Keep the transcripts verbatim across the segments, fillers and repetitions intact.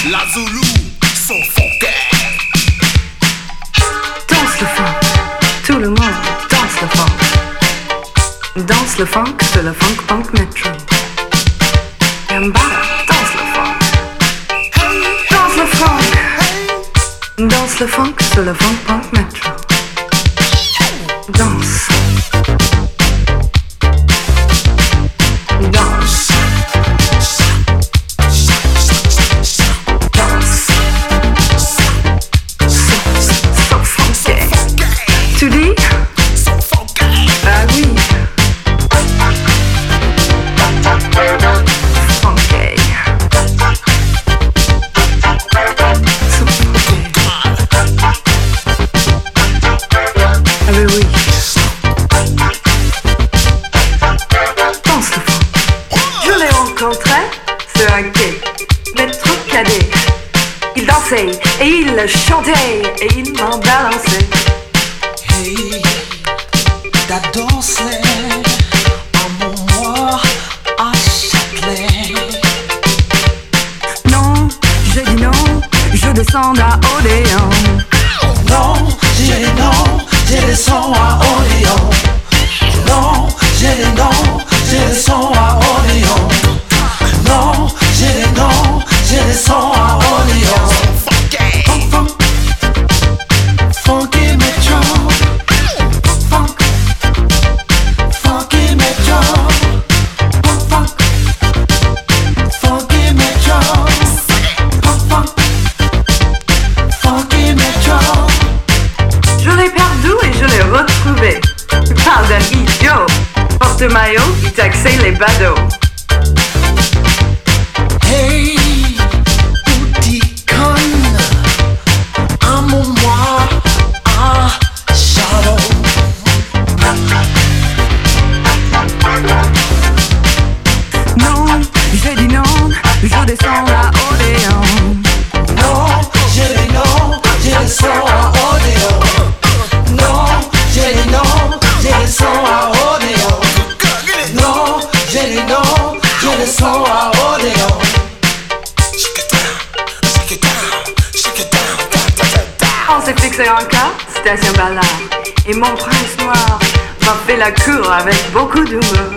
La Zulu, son funky. Danse le funk, tout le monde danse le funk. Danse le funk, c'est le funk punk metro. Yambada, danse le funk. Danse le funk. Danse le funk, c'est le funk punk metro. Danse. Danse. Danse. So funky. Tu dis? Ah oui. Funky. So funky. Ah oui, oui. Danse le funk. Je l'ai rencontré sur un quai, métro cadet. Il dansait et il chantait et il m'a balancé. Hey, ta danse en moi à Châtelet. Non, j'ai dit non, je descends à Odéon. Non, j'ai dit non, j'ai des sons à Odéon. Non, j'ai dit non, j'ai des sons à Odéon. Non, j'ai dit non, j'ai des sons à Odéon. Funk, funk, funky metro. Funk, funky metro. Funk, funk, funky metro. Funk, funk, funky metro. Je l'ai perdu et je l'ai retrouvé. Tu parles d'un idiot. Porte-maillot, il taxait les badauds. Hey, outil conne, un moi à Shadow. Non, j'ai dit non, je descends à Odéon. Non, j'ai dit non, j'ai des sons à Odéon. Non, j'ai dit non, j'ai des sons à Odéon. Non, j'ai dit non, j'ai des sons à Odéon. On s'est fixé en cas, station Ballard. Et mon prince noir m'a fait la cour avec beaucoup d'humour.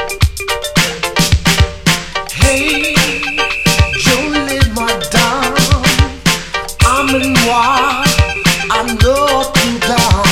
Hey, jolie madame, amène-moi à Notre-Dame.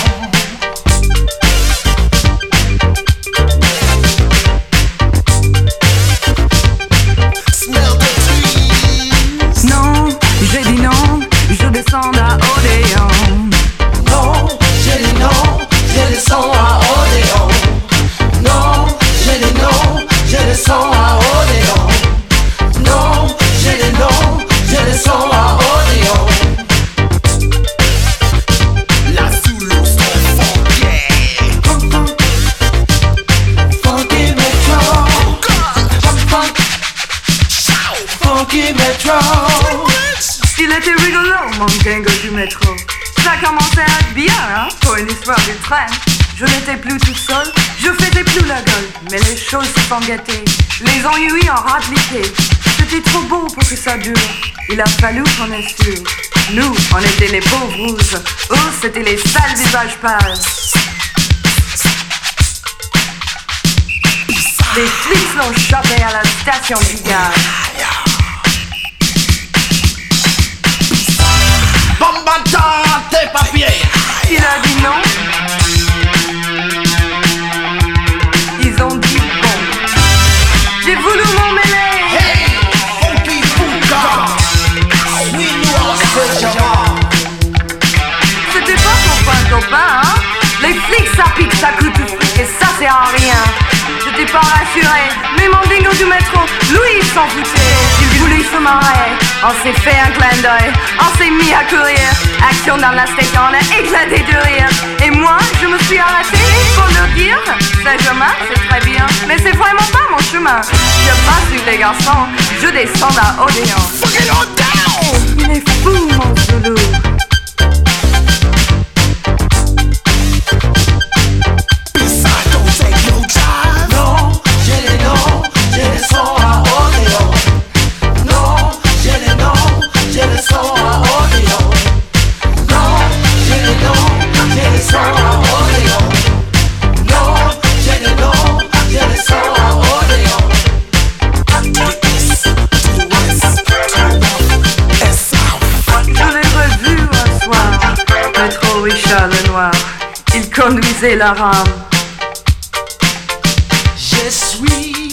Smell the trees. Non, j'ai dit non, je descends à Odéon. Non, j'ai dit non, j'ai des sons à Odéon. Non, j'ai dit non, j'ai des sons à Odéon. Non, j'ai dit non, j'ai des sons à Odéon. La Zulu, son funky. Funk, funk, funky metro. Funk, funk, funky metro. Il était rigolo, mon gango du métro. Ça commençait à être bien, hein, pour une histoire du train. Je n'étais plus tout seul, je faisais plus la gueule. Mais les choses se sont gâtées, les ennuis ont rappliqué. C'était trop beau pour que ça dure. Il a fallu qu'on assure. Nous, on était les pauvres rouges. Eux, c'était les sales visages pâles. Les flics l'ont chopé à la station du gaz. Bombarda tes papiers. Il a dit non. Ils ont dit bon. J'ai voulu m'en mêler. Hey, funky funka. We knew our special. C'était pas copain copain, hein. Les flics ça pique, ça coûte tout fric et ça sert à rien. J'étais pas rassuré, mais mon dingo du métro, lui il s'en foutait. Il voulait se marrer, on s'est fait un clin d'œil, on s'est mis à courir. Action dans la station, on a éclaté de rire. Et moi, je me suis arrêtée pour leur dire, c'est chemin, c'est très bien, mais c'est vraiment pas mon chemin. Je passe sur les garçons, je descends à Odéon. Fuck it on down. Il est fou mon Zulu. J'ai des sons à Odéon. Non, j'ai des noms, j'ai briser leur âme. Je suis